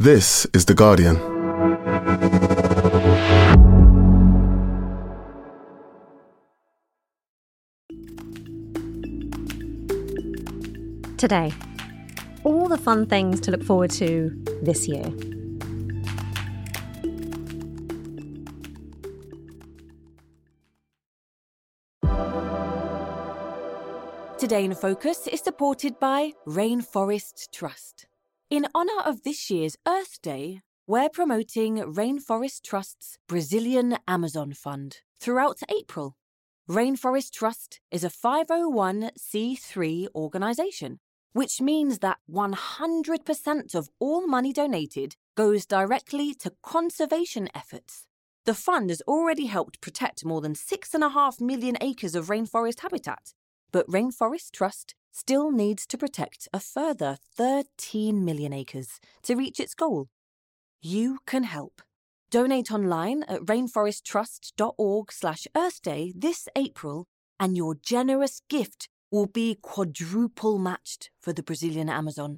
This is The Guardian. Today, all the fun things to look forward to this year. Today in Focus is supported by Rainforest Trust. In honour of this year's Earth Day, we're promoting Rainforest Trust's Brazilian Amazon Fund throughout April. Rainforest Trust is a 501c3 organisation, which means that 100% of all money donated goes directly to conservation efforts. The fund has already helped protect more than 6.5 million acres of rainforest habitat, but Rainforest Trust still needs to protect a further 13 million acres to reach its goal. You can help. Donate online at rainforesttrust.org/Earthday this April, and your generous gift will be quadruple matched for the Brazilian Amazon.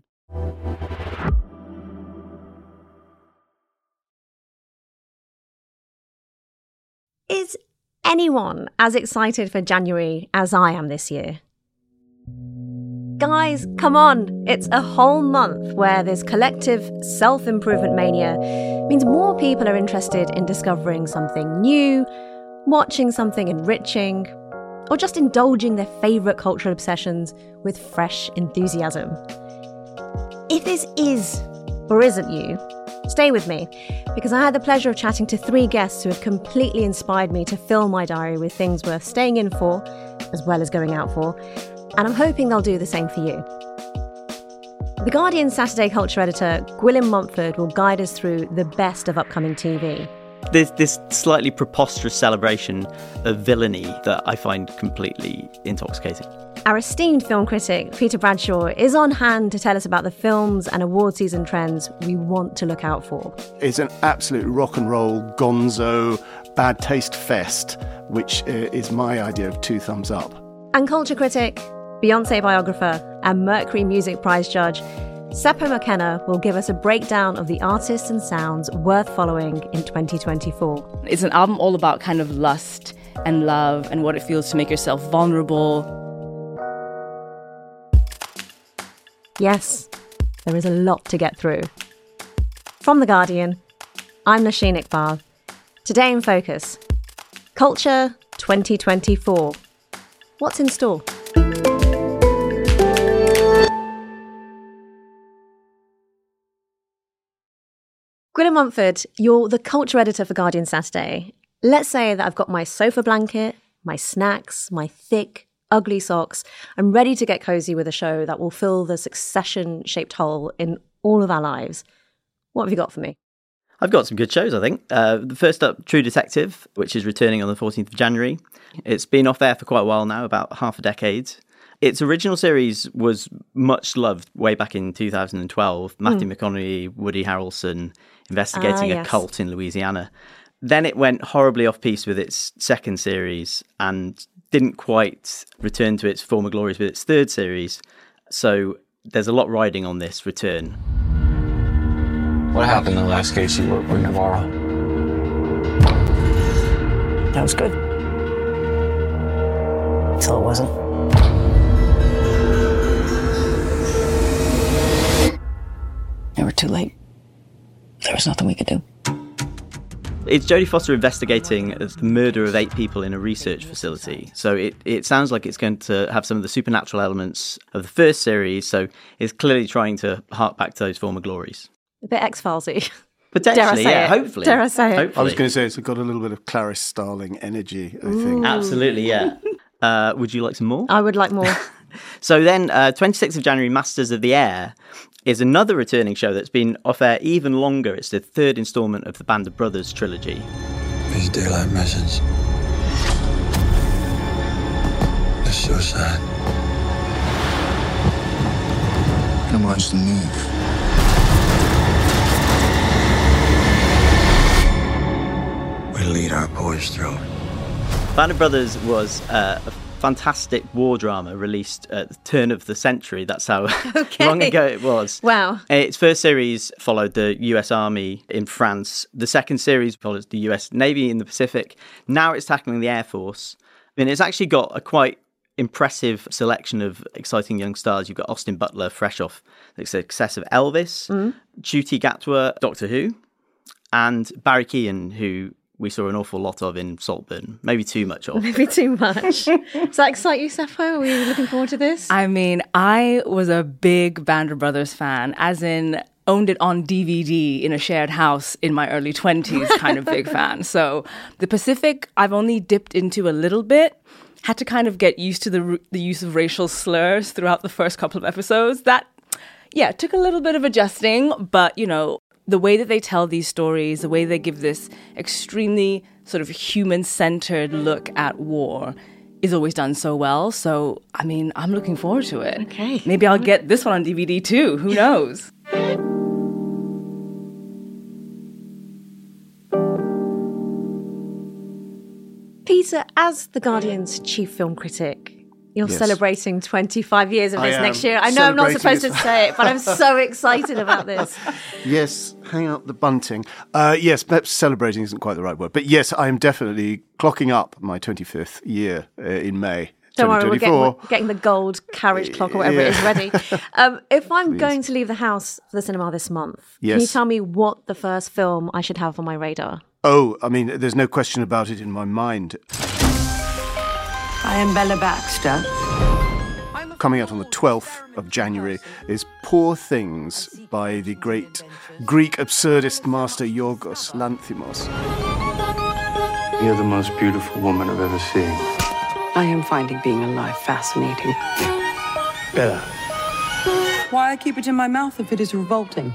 Is anyone as excited for January as I am this year? Guys, come on! It's a whole month where this collective self-improvement mania means more people are interested in discovering something new, watching something enriching, or just indulging their favourite cultural obsessions with fresh enthusiasm. If this is or isn't you, stay with me, because I had the pleasure of chatting to 3 guests who have completely inspired me to fill my diary with things worth staying in for, as well as going out for, and I'm hoping they'll do the same for you. The Guardian Saturday culture editor, Gwilym Montford, will guide us through the best of upcoming TV. This slightly preposterous celebration of villainy that I find completely intoxicating. Our esteemed film critic, Peter Bradshaw, is on hand to tell us about the films and award season trends we want to look out for. It's an absolute rock and roll, gonzo, bad taste fest, which is my idea of 2 thumbs up. And culture critic, Beyoncé biographer, and Mercury Music Prize judge, Seppo McKenna will give us a breakdown of the artists and sounds worth following in 2024. It's an album all about kind of lust and love and what it feels to make yourself vulnerable. Yes, there is a lot to get through. From The Guardian, I'm Nosheen Iqbal. Today in Focus, Culture 2024. What's in store? Gwilym Montford, you're the culture editor for Guardian Saturday. Let's say that I've got my sofa blanket, my snacks, my thick, ugly socks. I'm ready to get cosy with a show that will fill the Succession-shaped hole in all of our lives. What have you got for me? I've got some good shows, I think. The first up, True Detective, which is returning on the 14th of January. It's been off air for quite a while now, about half a decade. Its original series was much loved way back in 2012. Matthew McConaughey, Woody Harrelson investigating a cult in Louisiana. Then it went horribly off-piste with its second series and didn't quite return to its former glories with its third series. So there's a lot riding on this return. What happened in the last case you worked with Navarro? That was good. Until it wasn't. They were too late. There was nothing we could do. It's Jodie Foster investigating the murder of 8 people in a research facility. So it sounds like it's going to have some of the supernatural elements of the first series. So it's clearly trying to hark back to those former glories. A bit X-Filesy. Potentially, yeah, hopefully. Dare I say it? Hopefully. I was going to say it's got a little bit of Clarice Starling energy, I think. Absolutely, yeah. Would you like some more? I would like more. So then, 26th of January, Masters of the Air is another returning show that's been off air even longer. It's the 3rd instalment of the Band of Brothers trilogy. These daylight missions. It's suicide. How much to move? We lead our boys through. Band of Brothers was fantastic war drama released at the turn of the century. That's how long ago it was. Wow. Its first series followed the US Army in France. The second series follows the US Navy in the Pacific. Now it's tackling the Air Force. I mean, it's actually got a quite impressive selection of exciting young stars. You've got Austin Butler, fresh off the success of Elvis, Ncuti Gatwa, Doctor Who, and Barry Keoghan, who we saw an awful lot of in Saltburn. Maybe too much of. Maybe too much. Does that excite you, Sappho? Are you looking forward to this? I mean, I was a big Band of Brothers fan, as in owned it on DVD in a shared house in my early 20s, kind of big fan. So the Pacific, I've only dipped into a little bit. Had to kind of get used to the use of racial slurs throughout the first couple of episodes. That, yeah, took a little bit of adjusting, but, you know, the way that they tell these stories, the way they give this extremely sort of human-centered look at war is always done so well. So, I mean, I'm looking forward to it. Okay. Maybe I'll get this one on DVD too. Who knows? Peter, as The Guardian's chief film critic, you're celebrating 25 years of this next year. I know I'm not supposed to say it, but I'm so excited about this. Yes, hang out the bunting. Yes, perhaps celebrating isn't quite the right word. But yes, I am definitely clocking up my 25th year in May. Don't worry, we're getting the gold carriage clock or whatever it is ready. If I'm going to leave the house for the cinema this month, can you tell me what the first film I should have on my radar? Oh, I mean, there's no question about it in my mind. I am Bella Baxter. Coming out on the 12th of January is Poor Things by the great Greek absurdist master Yorgos Lanthimos. You're the most beautiful woman I've ever seen. I am finding being alive fascinating. Bella. Why I keep it in my mouth if it is revolting?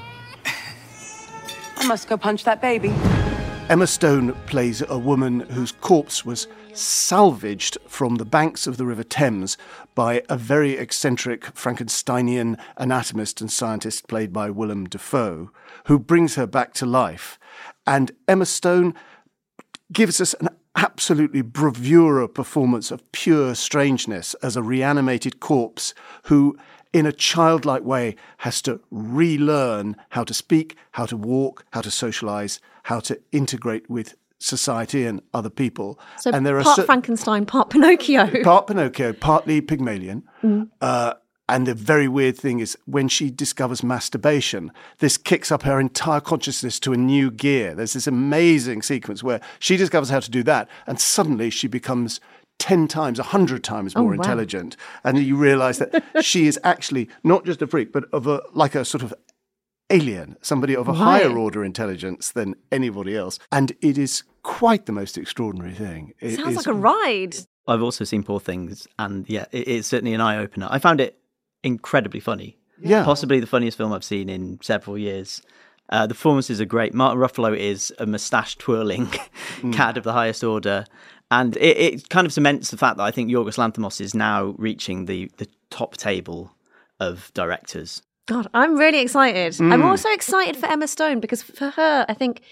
I must go punch that baby. Emma Stone plays a woman whose corpse was salvaged from the banks of the River Thames by a very eccentric Frankensteinian anatomist and scientist played by Willem Dafoe, who brings her back to life. And Emma Stone gives us an absolutely bravura performance of pure strangeness as a reanimated corpse who, in a childlike way, has to relearn how to speak, how to walk, how to socialise, how to integrate with society and other people. So and there part Frankenstein, part Pinocchio. Part Pinocchio, partly Pygmalion. And the very weird thing is when she discovers masturbation, this kicks up her entire consciousness to a new gear. There's this amazing sequence where she discovers how to do that, and suddenly she becomes 10 times, 100 times more intelligent. And you realise that she is actually not just a freak, but of like a sort of alien, somebody of a higher order intelligence than anybody else. And it is quite the most extraordinary thing. It sounds like a ride. I've also seen Poor Things, and yeah, it's certainly an eye-opener. I found it incredibly funny. Yeah. Possibly the funniest film I've seen in several years. The performances are great. Martin Ruffalo is a moustache-twirling cad of the highest order. And it kind of cements the fact that I think Yorgos Lanthimos is now reaching the top table of directors. God, I'm really excited. I'm also excited for Emma Stone because for her, I think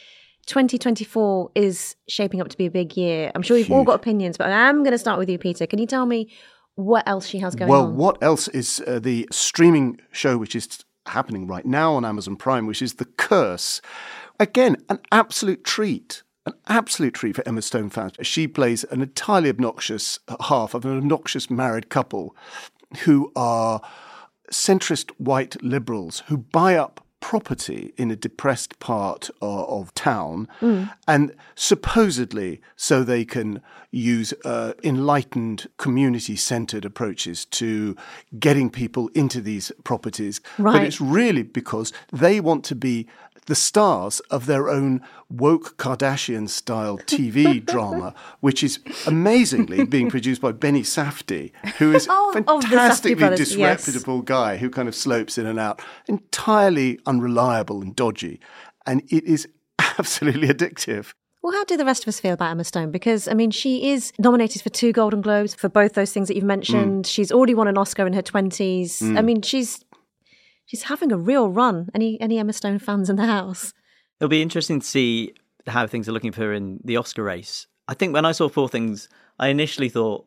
2024 is shaping up to be a big year. I'm sure you've all got opinions, but I am going to start with you, Peter. Can you tell me what else she has going on? Well, what else is the streaming show which is happening right now on Amazon Prime, which is The Curse. Again, an absolute treat. An absolute treat for Emma Stone fans. She plays an entirely obnoxious half of an obnoxious married couple who are centrist white liberals who buy up property in a depressed part of town and supposedly so they can use enlightened community-centred approaches to getting people into these properties. Right. But it's really because they want to be the stars of their own woke Kardashian-style TV drama, which is amazingly being produced by Benny Safdie, who is a fantastically disreputable guy who kind of slopes in and out, entirely unreliable and dodgy. And it is absolutely addictive. Well, how do the rest of us feel about Emma Stone? Because, I mean, she is nominated for 2 Golden Globes for both those things that you've mentioned. She's already won an Oscar in her 20s. I mean, she's having a real run. Any Emma Stone fans in the house? It'll be interesting to see how things are looking for her in the Oscar race. I think when I saw Poor Things, I initially thought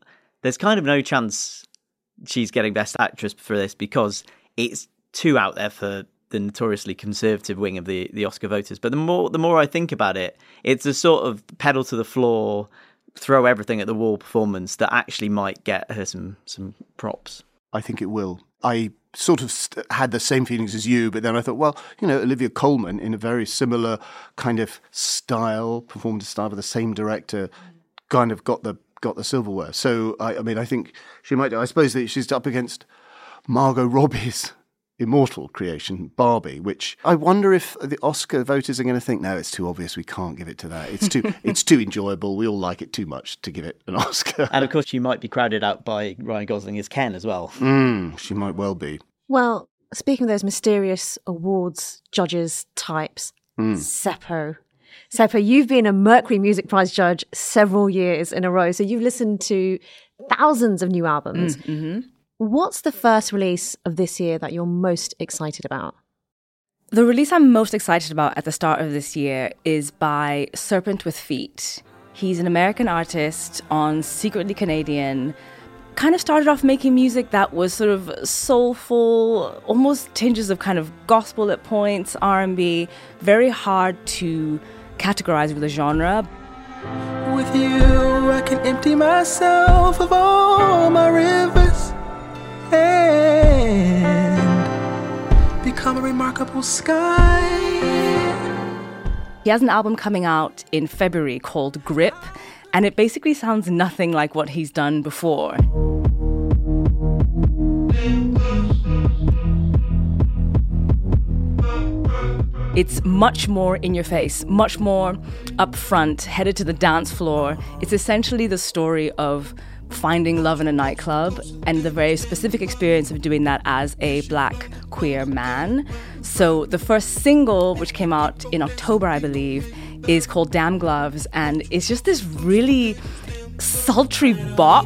there's kind of no chance she's getting Best Actress for this because it's too out there for the notoriously conservative wing of the Oscar voters. But the more I think about it, it's a sort of pedal to the floor, throw everything at the wall performance that actually might get her some props. I think it will. I sort of had the same feelings as you, but then I thought, well, Olivia Colman in a very similar kind of style, performed a style with the same director, kind of got the silverware. So, I think she might. I suppose that she's up against Margot Robbie's immortal creation, Barbie, which I wonder if the Oscar voters are going to think, no, it's too obvious, we can't give it to that. It's too enjoyable, we all like it too much to give it an Oscar. And of course she might be crowded out by Ryan Gosling as Ken as well. She might well be. Well, speaking of those mysterious awards judges types, Seppo. Seppo, you've been a Mercury Music Prize judge several years in a row, so you've listened to thousands of new albums. What's the first release of this year that you're most excited about? The release I'm most excited about at the start of this year is by Serpent with Feet. He's an American artist on Secretly Canadian. Kind of started off making music that was sort of soulful, almost tinges of kind of gospel at points, R&B. Very hard to categorize with a genre. With you, I can empty myself of all my rivers and become a remarkable sky. He has an album coming out in February called Grip, and it basically sounds nothing like what he's done before. It's much more in your face, much more upfront, headed to the dance floor. It's essentially the story of finding love in a nightclub and the very specific experience of doing that as a Black queer man. So the first single, which came out in October, I believe, is called Damn Gloves, and it's just this really sultry bop.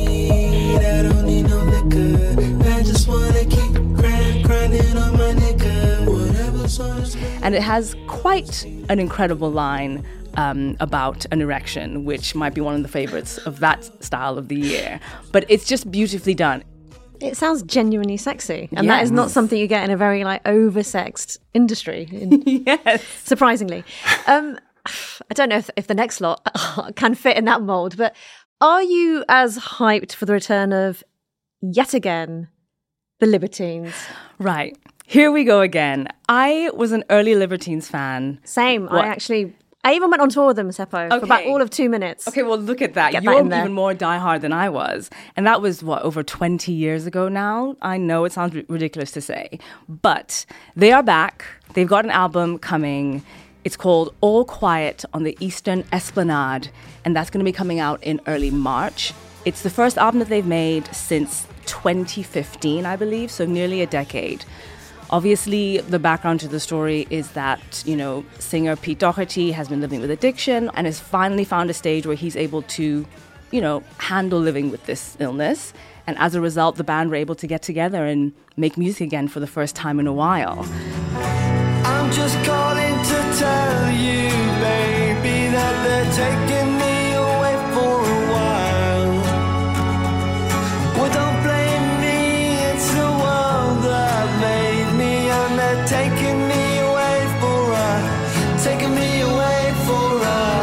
And it has quite an incredible line about an erection, which might be one of the favorites of that style of the year. But it's just beautifully done. It sounds genuinely sexy. And that is not something you get in a very oversexed industry. Yes. Surprisingly. I don't know if the next lot can fit in that mold, but are you as hyped for the return of, yet again, the Libertines? Right. Here we go again. I was an early Libertines fan. Same. What? I even went on tour with them, Seppo, for about all of 2 minutes. Okay, well, look at that. You're even more diehard than I was. And that was, over 20 years ago now? I know it sounds ridiculous to say. But they are back. They've got an album coming. It's called All Quiet on the Eastern Esplanade. And that's going to be coming out in early March. It's the first album that they've made since 2015, I believe, so nearly a decade. Obviously, the background to the story is that, singer Pete Doherty has been living with addiction and has finally found a stage where he's able to, handle living with this illness. And as a result, the band were able to get together and make music again for the first time in a while. I'm just calling to tell you, baby, that they're taking me away for a while. Well, don't blame me, it's the world that made me, and they're taking me away for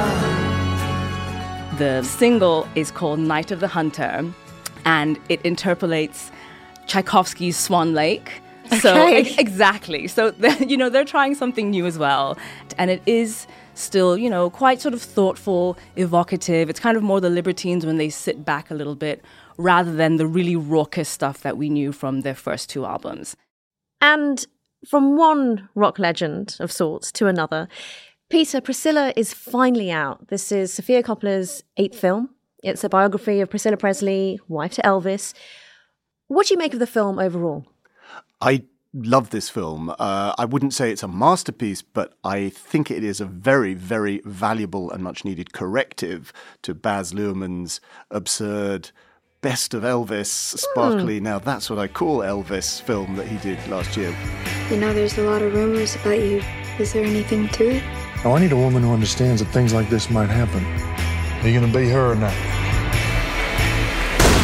a. The single is called Night of the Hunter, and it interpolates Tchaikovsky's Swan Lake. So exactly. So they're trying something new as well, and it is still quite sort of thoughtful, evocative. It's kind of more the Libertines when they sit back a little bit, rather than the really raucous stuff that we knew from their first two albums. And from one rock legend of sorts to another, Peter, Priscilla is finally out. This is Sofia Coppola's 8th film. It's a biography of Priscilla Presley, wife to Elvis. What do you make of the film overall? I love this film. I wouldn't say it's a masterpiece, but I think it is a very, very valuable and much needed corrective to Baz Luhrmann's absurd Best of Elvis, sparkly, now that's what I call Elvis film that he did last year. There's a lot of rumors about you. Is there anything to it? Oh, I need a woman who understands that things like this might happen. Are you going to be her or not?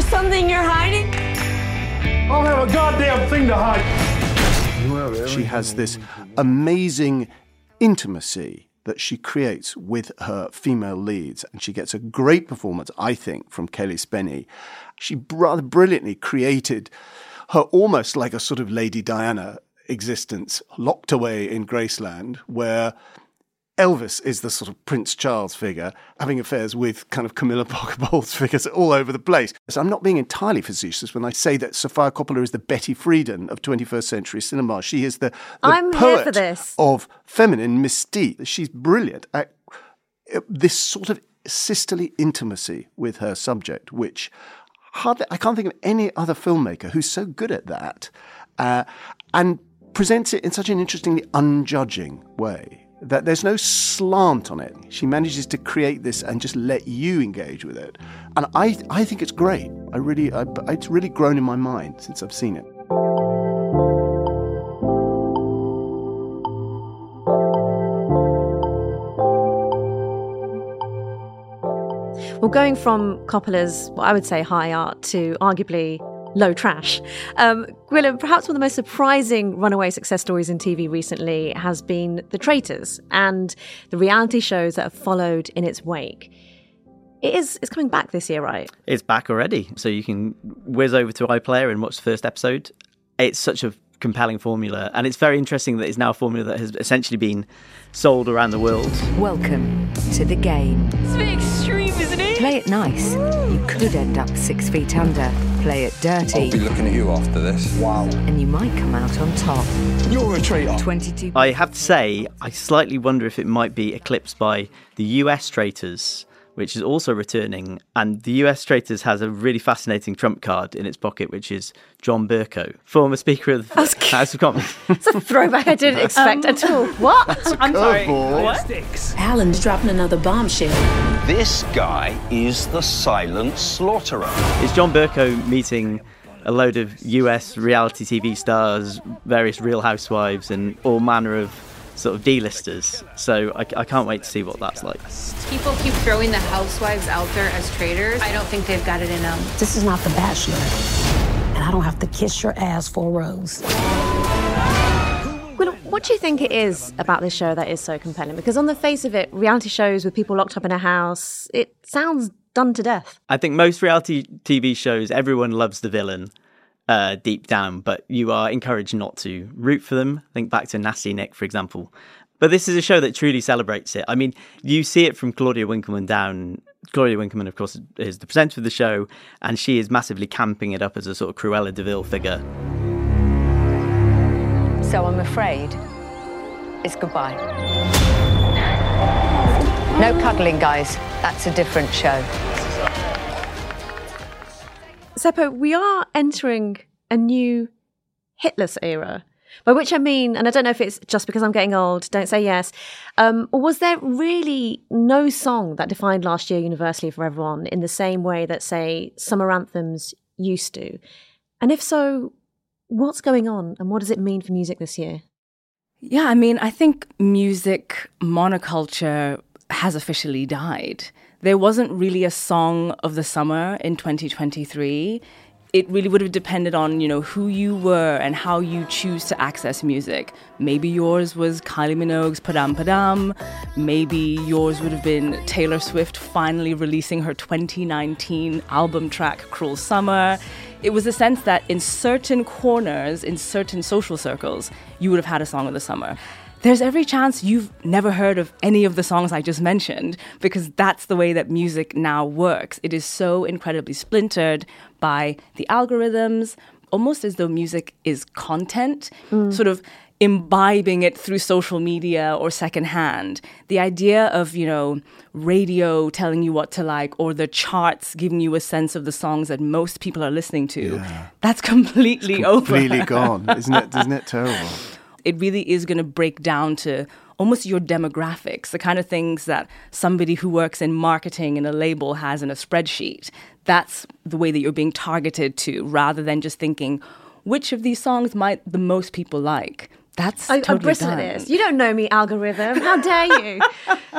something you're hiding? I don't have a goddamn thing to hide. She has this amazing intimacy that she creates with her female leads, and she gets a great performance, I think, from Kelly Spenny. She rather brilliantly created her almost like a sort of Lady Diana existence locked away in Graceland, where Elvis is the sort of Prince Charles figure, having affairs with kind of Camilla Parker Bowles figures all over the place. So I'm not being entirely facetious when I say that Sofia Coppola is the Betty Friedan of 21st century cinema. She is the I'm poet here for this. of feminine mystique. She's brilliant at this sort of sisterly intimacy with her subject, which I can't think of any other filmmaker who's so good at that, and presents it in such an interestingly unjudging way. That there's no slant on it. She manages to create this and just let you engage with it. And I think it's great. It's really grown in my mind since I've seen it. Well, going from Coppola's, what I would say, high art to arguably low trash. Gwilym, perhaps one of the most surprising runaway success stories in TV recently has been The Traitors and the reality shows that have followed in its wake. It's coming back this year, right? It's back already. So you can whiz over to iPlayer and watch the first episode. It's such a compelling formula, and it's very interesting that it's now a formula that has essentially been sold around the world. Welcome to the game. It's a bit extreme, isn't it? Play it nice. You could end up 6 feet under. Play it dirty. I'll be looking at you after this. Wow. And you might come out on top. You're a traitor. 22. I have to say, I slightly wonder if it might be eclipsed by the US Traitors, which is also returning. And the US Traitors has a really fascinating trump card in its pocket, which is John Bercow, former Speaker of the House of Commons. It's a throwback I didn't expect at all. What? I'm sorry. What? Alan's dropping another bombshell. This guy is the silent slaughterer. Is John Bercow meeting a load of US reality TV stars, various Real Housewives, and all manner of sort of D-listers. So I can't wait to see what that's like. People keep throwing the housewives out there as traitors. I don't think they've got it in them. This is not The Bachelor. And I don't have to kiss your ass for a rose. Well, what do you think it is about this show that is so compelling? Because on the face of it, reality shows with people locked up in a house, it sounds done to death. I think most reality TV shows, everyone loves the villain deep down, but you are encouraged not to root for them. Think back to Nasty Nick, for example. But this is a show that truly celebrates it. I mean, you see it from Claudia Winkleman down. Claudia Winkleman, of course, is the presenter of the show, and she is massively camping it up as a sort of Cruella de Vil figure. So I'm afraid it's goodbye. No cuddling, guys. That's a different show. Seppo, we are entering a new hitless era, by which I mean, and I don't know if it's just because I'm getting old, don't say yes, or was there really no song that defined last year universally for everyone in the same way that, say, summer anthems used to? And if so, what's going on and what does it mean for music this year? Yeah, I mean, I think music monoculture has officially died. There wasn't really a song of the summer in 2023. It really would have depended on, who you were and how you choose to access music. Maybe yours was Kylie Minogue's Padam Padam. Maybe yours would have been Taylor Swift finally releasing her 2019 album track, Cruel Summer. It was a sense that in certain corners, in certain social circles, you would have had a song of the summer. There's every chance you've never heard of any of the songs I just mentioned, because that's the way that music now works. It is so incredibly splintered by the algorithms, almost as though music is content, sort of imbibing it through social media or secondhand. The idea of, radio telling you what to like, or the charts giving you a sense of the songs that most people are listening to, that's completely over. Completely gone, isn't it terrible? It really is going to break down to almost your demographics, the kind of things that somebody who works in marketing in a label has in a spreadsheet. That's the way that you're being targeted to, rather than just thinking, which of these songs might the most people like? That's totally I'm bristled at this. You don't know me, algorithm. How dare you?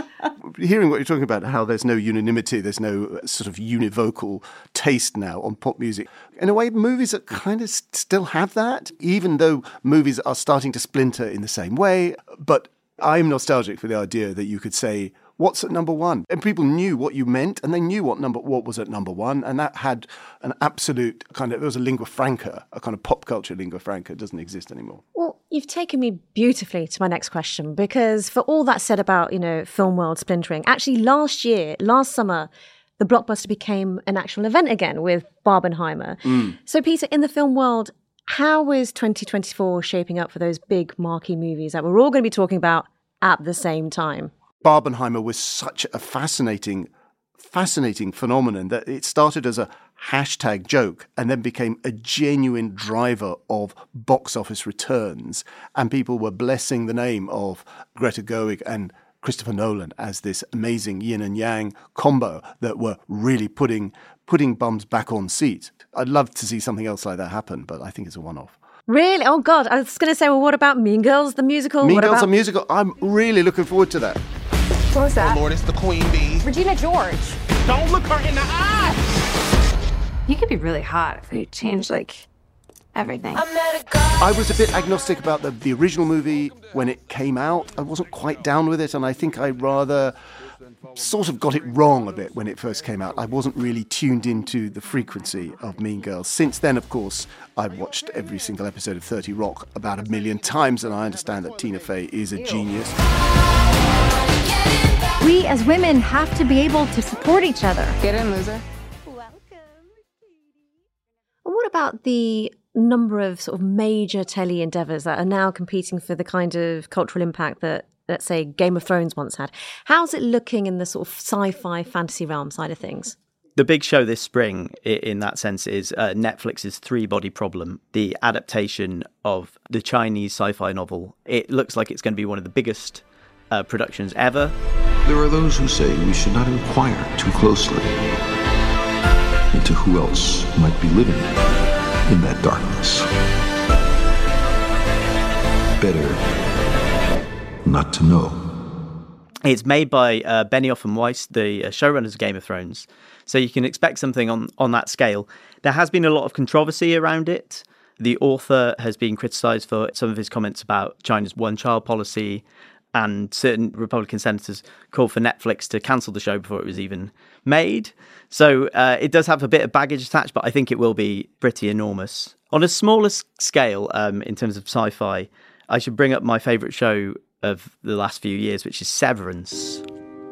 hearing what you're talking about, how there's no unanimity, there's no sort of univocal taste now on pop music. In a way, movies that kind of still have that, even though movies are starting to splinter in the same way. But I'm nostalgic for the idea that you could say, what's at number one? And people knew what you meant, and they knew what was at number one, and that had an absolute kind of, it was a lingua franca, a kind of pop culture lingua franca. It doesn't exist anymore. Well, you've taken me beautifully to my next question, because for all that said about, film world splintering, actually last summer, the blockbuster became an actual event again with Barbenheimer. So Peter, in the film world, how is 2024 shaping up for those big marquee movies that we're all going to be talking about at the same time? Barbenheimer was such a fascinating phenomenon that it started as a hashtag joke and then became a genuine driver of box office returns. And people were blessing the name of Greta Gerwig and Christopher Nolan as this amazing yin and yang combo that were really putting bums back on seats. I'd love to see something else like that happen, but I think it's a one-off. Really? Oh, God. I was going to say, well, what about Mean Girls, the musical? Mean Girls, the musical. I'm really looking forward to that. What was that? Oh, Lord, it's the Queen Bee. Regina George. Don't look her in the eye! You could be really hot if you changed, everything. I was a bit agnostic about the original movie when it came out. I wasn't quite down with it, and I think I rather sort of got it wrong a bit when it first came out. I wasn't really tuned into the frequency of Mean Girls. Since then, of course, I've watched every single episode of 30 Rock about 1 million times, and I understand that Tina Fey is a genius. We as women have to be able to support each other. Get in, loser. And what about the number of sort of major telly endeavours that are now competing for the kind of cultural impact that, let's say, Game of Thrones once had? How's it looking in the sort of sci-fi fantasy realm side of things? The big show this spring, in that sense, is Netflix's Three Body Problem, the adaptation of the Chinese sci-fi novel. It looks like it's going to be one of the biggest productions ever. There are those who say we should not inquire too closely into who else might be living in that darkness. Better not to know. It's made by Benioff and Weiss, the showrunners of Game of Thrones. So you can expect something on that scale. There has been a lot of controversy around it. The author has been criticised for some of his comments about China's one-child policy, and certain Republican senators called for Netflix to cancel the show before it was even made. So it does have a bit of baggage attached, but I think it will be pretty enormous. On a smaller scale, in terms of sci-fi, I should bring up my favourite show of the last few years, which is Severance.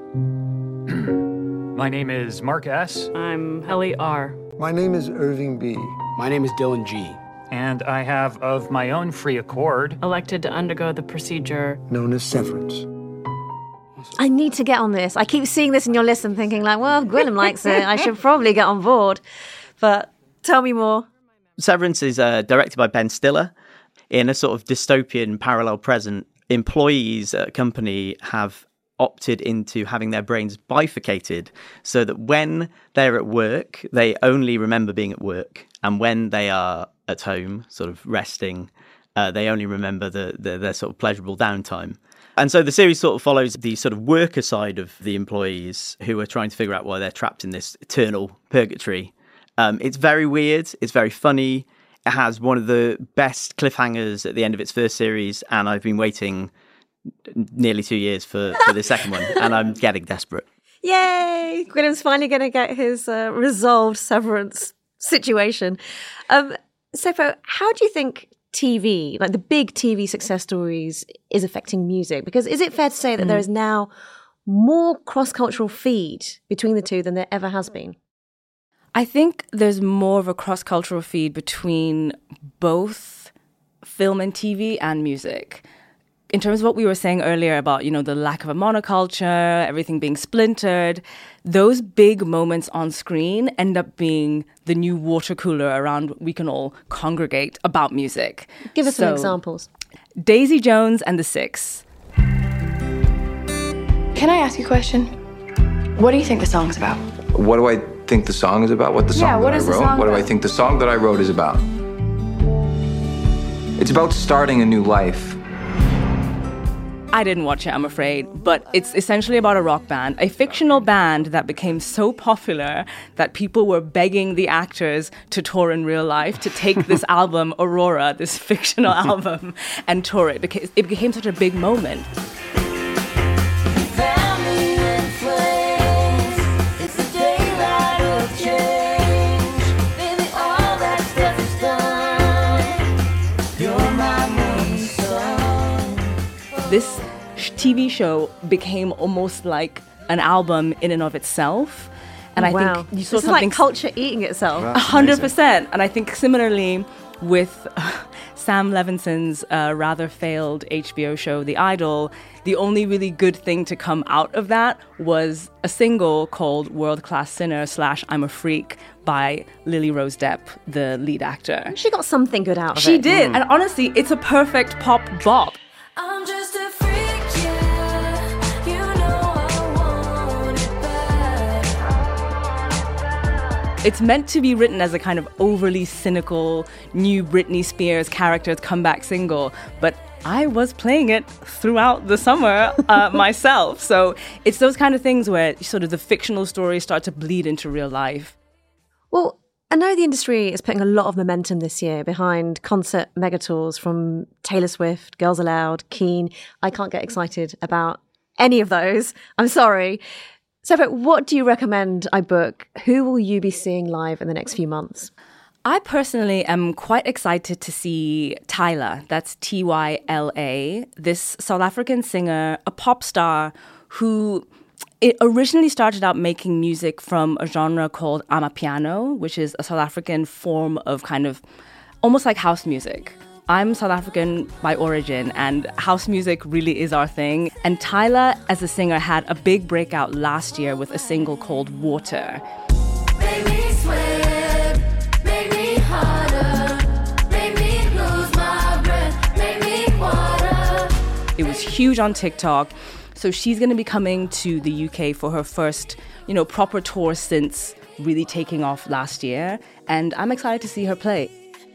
My name is Mark S. I'm Ellie R. My name is Irving B. My name is Dylan G. And I have, of my own free accord, elected to undergo the procedure known as severance. I need to get on this. I keep seeing this in your list and thinking well, if Gwilym likes it, I should probably get on board. But tell me more. Severance is directed by Ben Stiller. In a sort of dystopian parallel present, employees at a company have opted into having their brains bifurcated so that when they're at work, they only remember being at work. And when they are at home, sort of resting, they only remember their sort of pleasurable downtime. And so the series sort of follows the sort of worker side of the employees who are trying to figure out why they're trapped in this eternal purgatory. It's very weird. It's very funny. It has one of the best cliffhangers at the end of its first series, and I've been waiting nearly 2 years for the second one, and I'm getting desperate. Yay! Gwilym's finally going to get his resolved Severance situation. Sepho, how do you think TV, like the big TV success stories, is affecting music? Because is it fair to say that there is now more cross-cultural feed between the two than there ever has been? I think there's more of a cross-cultural feed between both film and TV and music. In terms of what we were saying earlier about, the lack of a monoculture, everything being splintered, those big moments on screen end up being the new water cooler around we can all congregate about music. Give us some examples. Daisy Jones and the Six. Can I ask you a question? What do you think the song's about? What do I think the song is about? What the song that I wrote? What do I think the song that I wrote is about? It's about starting a new life. I didn't watch it, I'm afraid, but it's essentially about a rock band, a fictional band that became so popular that people were begging the actors to tour in real life, to take this album, Aurora, this fictional album, and tour it, because it became such a big moment. This TV show became almost like an album in and of itself. And I think you saw something like culture eating itself. 100%. And I think similarly with Sam Levinson's rather failed HBO show, The Idol, the only really good thing to come out of that was a single called World Class Sinner / I'm a Freak by Lily Rose Depp, the lead actor. She got something good out of it. She did. And honestly, it's a perfect pop bop. I'm just a freak, yeah. You know I want it bad. It's meant to be written as a kind of overly cynical new Britney Spears character's comeback single, but I was playing it throughout the summer myself. So it's those kind of things where sort of the fictional stories start to bleed into real life. Well, I know the industry is putting a lot of momentum this year behind concert megatours from Taylor Swift, Girls Aloud, Keane. I can't get excited about any of those. I'm sorry. So, what do you recommend I book? Who will you be seeing live in the next few months? I personally am quite excited to see Tyla, that's Tyla, this South African singer, a pop star who it originally started out making music from a genre called Amapiano, which is a South African form of kind of almost like house music. I'm South African by origin, and house music really is our thing. And Tyla, as a singer, had a big breakout last year with a single called Water. Make me sweat, make me harder, make me lose my breath, make me water. It was huge on TikTok. So she's going to be coming to the UK for her first, proper tour since really taking off last year. And I'm excited to see her play.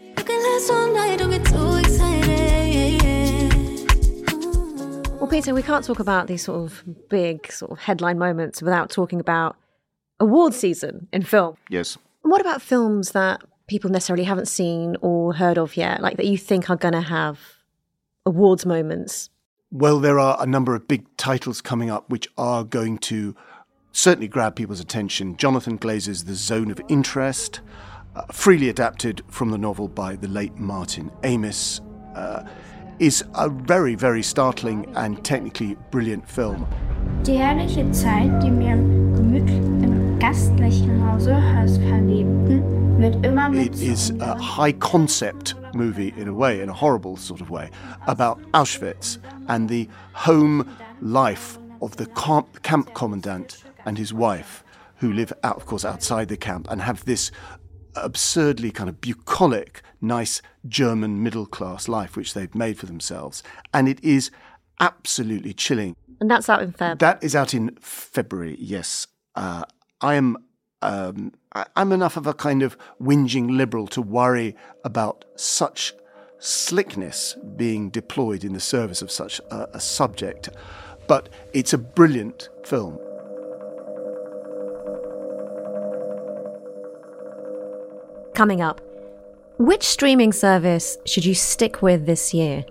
Well, Peter, we can't talk about these sort of big sort of headline moments without talking about award season in film. Yes. What about films that people necessarily haven't seen or heard of yet, like that you think are going to have awards moments? Well, there are a number of big titles coming up which are going to certainly grab people's attention. Jonathan Glazer's The Zone of Interest, freely adapted from the novel by the late Martin Amis, is a very, very startling and technically brilliant film. Die herrliche Zeit, die mir gemütlich im gastlichen Hause verlebten, wird immer mit. It is a high-concept movie in a way, in a horrible sort of way, about Auschwitz and the home life of the camp commandant and his wife, who live, of course, outside the camp and have this absurdly kind of bucolic, nice German middle-class life which they've made for themselves. And it is absolutely chilling. And that's out in February. That is out in February, yes. I'm enough of a kind of whinging liberal to worry about such slickness being deployed in the service of such a subject. But it's a brilliant film. Coming up, which streaming service should you stick with this year?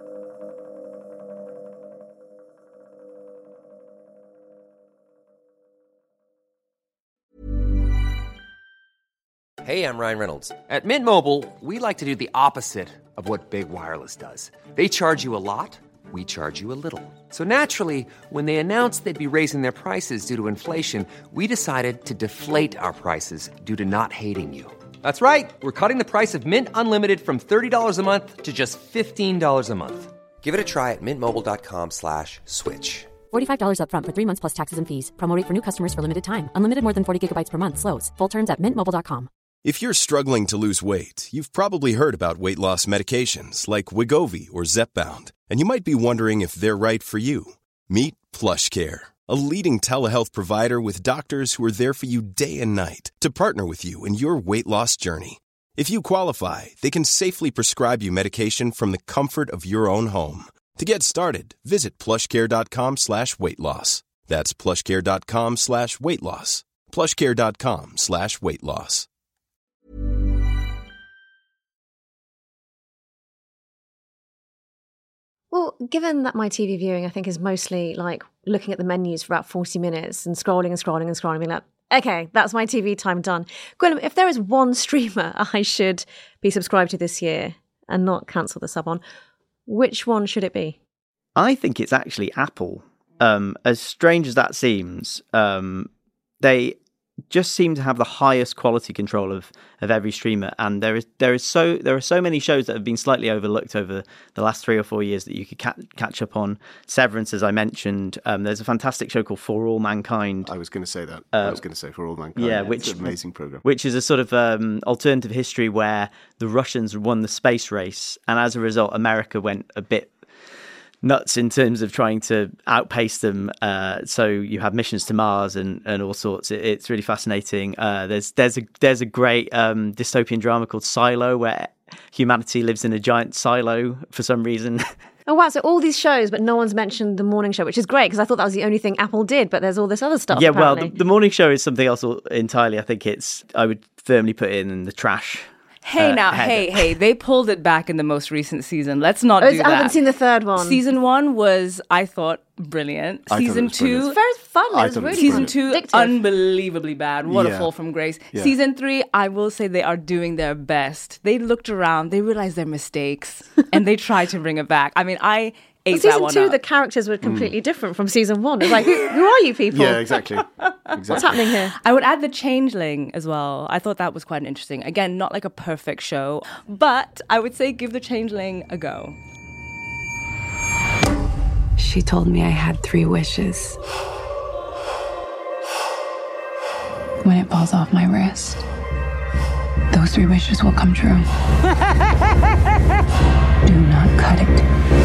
Hey, I'm Ryan Reynolds. At Mint Mobile, we like to do the opposite of what Big Wireless does. They charge you a lot, we charge you a little. So naturally, when they announced they'd be raising their prices due to inflation, we decided to deflate our prices due to not hating you. That's right. We're cutting the price of Mint Unlimited from $30 a month to just $15 a month. Give it a try at mintmobile.com/switch. $45 up front for 3 months plus taxes and fees. Promo rate for new customers for limited time. Unlimited more than 40 gigabytes per month slows. Full terms at mintmobile.com. If you're struggling to lose weight, you've probably heard about weight loss medications like Wegovy or Zepbound, and you might be wondering if they're right for you. Meet PlushCare, a leading telehealth provider with doctors who are there for you day and night to partner with you in your weight loss journey. If you qualify, they can safely prescribe you medication from the comfort of your own home. To get started, visit plushcare.com/weight-loss. That's plushcare.com/weight-loss. plushcare.com/weight-loss. Well, given that my TV viewing, I think, is mostly like looking at the menus for about 40 minutes and scrolling and scrolling and scrolling, being like, okay, that's my TV time done. Gwilym, if there is one streamer I should be subscribed to this year and not cancel the sub on, which one should it be? I think it's actually Apple. As strange as that seems, they just seem to have the highest quality control of every streamer, and there are so many shows that have been slightly overlooked over the last 3 or 4 years that you could catch up on. Severance, as I mentioned. There's a fantastic show called For All Mankind. I was going to say that. I was going to say For All Mankind. Yeah, it's an amazing program. Which is a sort of alternative history where the Russians won the space race, and as a result, America went a bit nuts in terms of trying to outpace them. So you have missions to Mars and all sorts. It's really fascinating. There's a great dystopian drama called Silo, where humanity lives in a giant silo for some reason. Oh, wow. So all these shows, but no one's mentioned The Morning Show, which is great because I thought that was the only thing Apple did, but there's all this other stuff. Yeah, apparently. well, the Morning Show is something else entirely. I think I would firmly put it in the trash. Hey, they pulled it back in the most recent season. Let's not do that. I haven't seen the third one. Season 1 was, I thought, brilliant. Season 2... It's very fun. It was really Season 2, unbelievably bad. What a fall from grace. Yeah. Season 3, I will say they are doing their best. They looked around, they realized their mistakes, and they tried to bring it back. I mean, I ate that one Season 2, up. the characters were completely different from Season 1. It's like, who are you people? Yeah, exactly. What's happening here? I would add The Changeling as well. I thought that was quite interesting. Again, not like a perfect show, but I would say give The Changeling a go. She told me I had 3 wishes. When it falls off my wrist, those 3 wishes will come true. Do not cut it.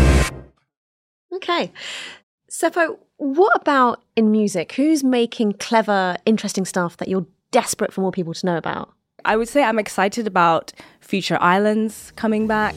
Okay. Seppo, what about in music? Who's making clever, interesting stuff that you're desperate for more people to know about? I would say I'm excited about Future Islands coming back.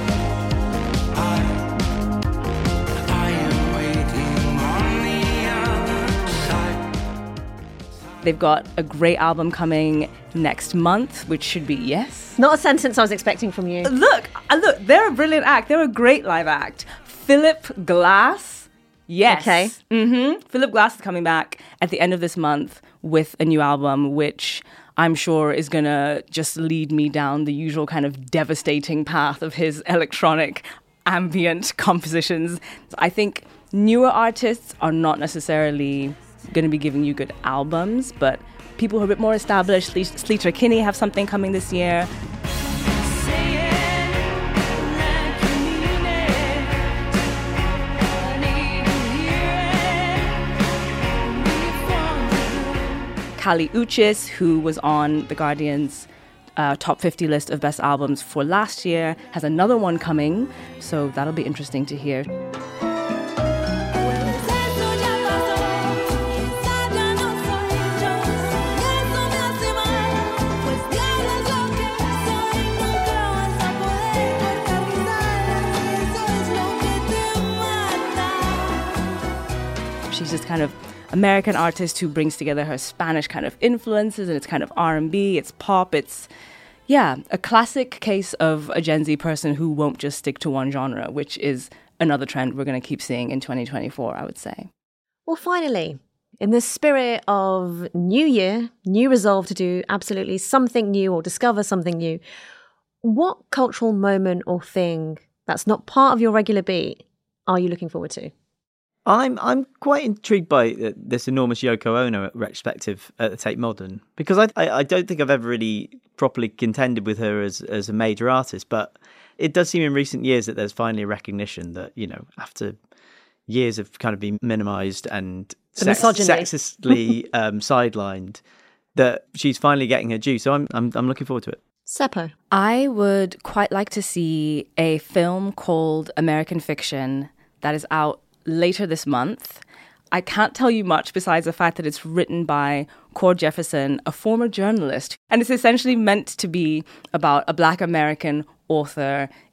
They've got a great album coming next month, which should be yes. Not a sentence I was expecting from you. Look, they're a brilliant act. They're a great live act. Philip Glass, yes. Okay. Philip Glass is coming back at the end of this month with a new album, which I'm sure is going to just lead me down the usual kind of devastating path of his electronic ambient compositions. I think newer artists are not necessarily going to be giving you good albums, but people who are a bit more established, Sleater Kinney have something coming this year. Kali Uchis, who was on The Guardian's top 50 list of best albums for last year, has another one coming, so that'll be interesting to hear. She's this kind of American artist who brings together her Spanish kind of influences, and it's kind of R&B, it's pop, it's, a classic case of a Gen Z person who won't just stick to one genre, which is another trend we're going to keep seeing in 2024, I would say. Well, finally, in the spirit of new year, new resolve to do absolutely something new or discover something new, what cultural moment or thing that's not part of your regular beat are you looking forward to? I'm quite intrigued by this enormous Yoko Ono retrospective at the Tate Modern, because I don't think I've ever really properly contended with her as a major artist, but it does seem in recent years that there's finally a recognition that, after years of kind of being minimised and sexistly sidelined, that she's finally getting her due. So I'm looking forward to it. Seppo. I would quite like to see a film called American Fiction that is out later this month. I can't tell you much besides the fact that it's written by Cord Jefferson, a former journalist. And it's essentially meant to be about a Black American author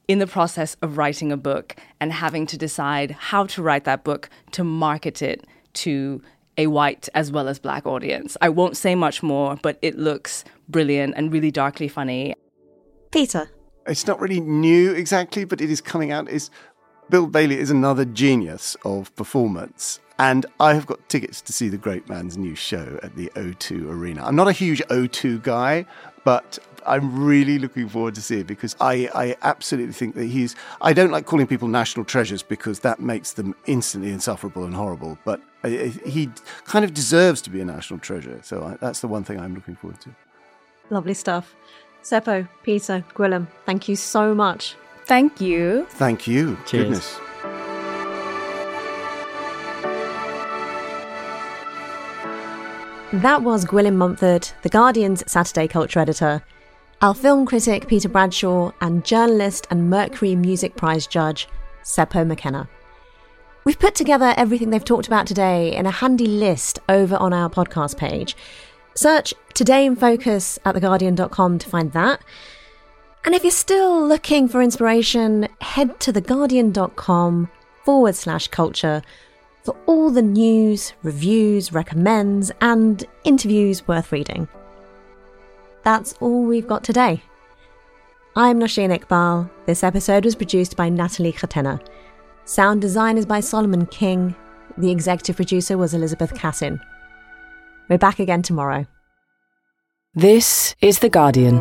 in the process of writing a book and having to decide how to write that book to market it to a white as well as black audience. I won't say much more, but it looks brilliant and really darkly funny. Peter. It's not really new exactly, but it is coming out. Bill Bailey is another genius of performance. And I have got tickets to see the great man's new show at the O2 Arena. I'm not a huge O2 guy, but I'm really looking forward to see it because I absolutely think that I don't like calling people national treasures because that makes them instantly insufferable and horrible, but he kind of deserves to be a national treasure. So that's the one thing I'm looking forward to. Lovely stuff. Seppo, Peter, Gwilym, thank you so much. Thank you. Thank you. Cheers. Goodness. That was Gwilym Mumford, The Guardian's Saturday culture editor, our film critic Peter Bradshaw, and journalist and Mercury Music Prize judge Seppo McKenna. We've put together everything they've talked about today in a handy list over on our podcast page. Search Today in Focus at theguardian.com to find that. And if you're still looking for inspiration, head to theguardian.com/culture for all the news, reviews, recommends, and interviews worth reading. That's all we've got today. I'm Nosheen Iqbal. This episode was produced by Natalie Khatena. Sound design is by Solomon King. The executive producer was Elizabeth Cassin. We're back again tomorrow. This is The Guardian.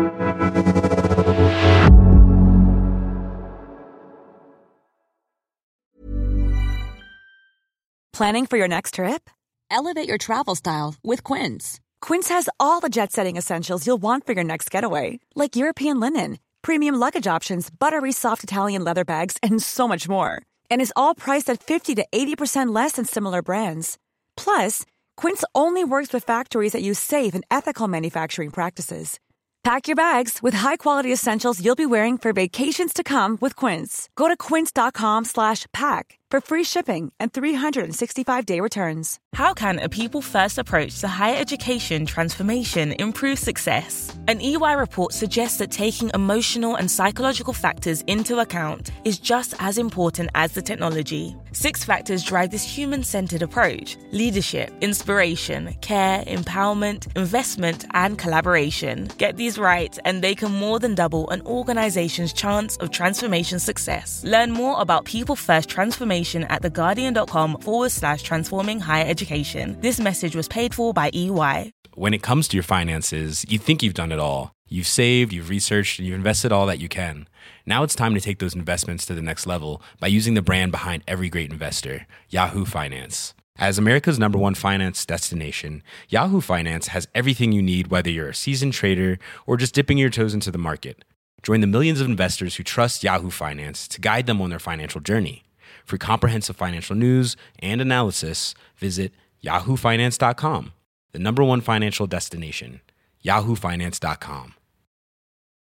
Planning for your next trip? Elevate your travel style with Quince. Quince has all the jet-setting essentials you'll want for your next getaway, like European linen, premium luggage options, buttery soft Italian leather bags, and so much more. And is all priced at 50 to 80% less than similar brands. Plus, Quince only works with factories that use safe and ethical manufacturing practices. Pack your bags with high-quality essentials you'll be wearing for vacations to come with Quince. Go to quince.com/pack for free shipping and 365-day returns. How can a people-first approach to higher education transformation improve success? An EY report suggests that taking emotional and psychological factors into account is just as important as the technology. 6 factors drive this human-centered approach: leadership, inspiration, care, empowerment, investment, and collaboration. Get these right, and they can more than double an organization's chance of transformation success. Learn more about people-first transformation at theguardian.com/transforming higher education. This message was paid for by EY. When it comes to your finances, you think you've done it all. You've saved, you've researched, and you've invested all that you can. Now it's time to take those investments to the next level by using the brand behind every great investor, Yahoo Finance. As America's #1 finance destination, Yahoo Finance has everything you need, whether you're a seasoned trader or just dipping your toes into the market. Join the millions of investors who trust Yahoo Finance to guide them on their financial journey. For comprehensive financial news and analysis, visit yahoofinance.com, the #1 financial destination, yahoofinance.com.